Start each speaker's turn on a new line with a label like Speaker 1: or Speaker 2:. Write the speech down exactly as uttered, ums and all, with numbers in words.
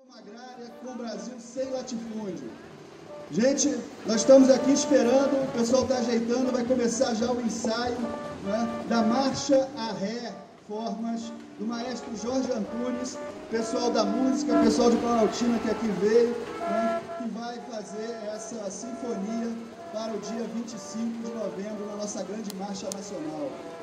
Speaker 1: Agrária com o Brasil sem latifúndio. Gente, nós estamos aqui esperando, o pessoal está ajeitando, vai começar já o ensaio, né, da Marcha a Ré Formas, do maestro Jorge Antunes, pessoal da música, pessoal de Planaltina que aqui veio, né, que vai fazer essa sinfonia para o dia vinte e cinco de novembro, na nossa grande marcha nacional.